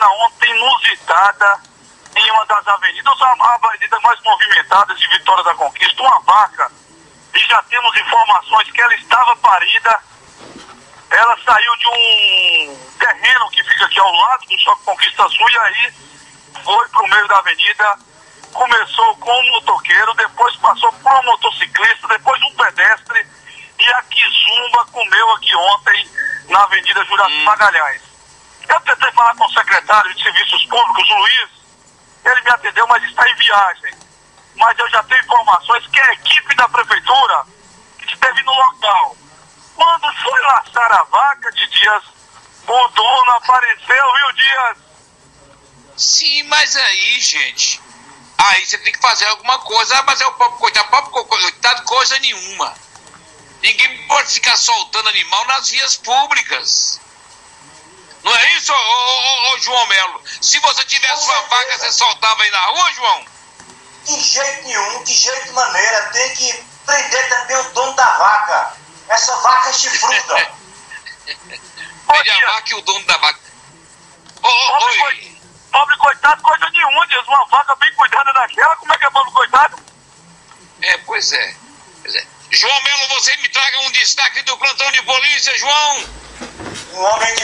cena ontem inusitada em uma das avenidas, a avenida mais movimentada de Vitória da Conquista, uma vaca, e já temos informações que ela estava parida. Ela saiu de um terreno que fica aqui ao lado do Shopping Conquista Sul e aí foi para o meio da avenida. Começou com um motoqueiro, depois passou por um motociclista, depois um pedestre, e a Kizumba comeu aqui ontem na Avenida Juraci Magalhães. Eu tentei falar com o secretário de Serviços Públicos, o Luiz, ele me atendeu, mas está em viagem. Mas eu já tenho informações que a equipe da prefeitura esteve no local. Quando foi laçar a vaca de Dias, o dono apareceu, viu, Dias? Sim, mas aí, gente, aí você tem que fazer alguma coisa. Mas é o pobre coitado, coisa nenhuma. Ninguém pode ficar soltando animal nas vias públicas. Não é isso, ô João Melo? Se você tivesse uma vaca, você soltava aí na rua, João? De jeito nenhum, de jeito maneira. Tem que prender também o dono da vaca. Essa vaca é chifruda. Prende a vaca e o dono da vaca. Pobre coitado, coisa nenhuma, Dias. Uma vaca bem cuidada daquela, como é que é pobre coitado? Pois é. João Melo, você me traga um destaque do plantão de polícia, João. Um homem de